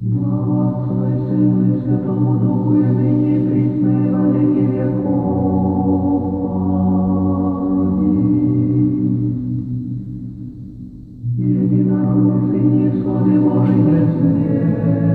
Слава Отцу и Сыну и Святому Духу, и ныне и присно и во веки веков. Аминь. Единородный Сын, исходы Божий пред свет.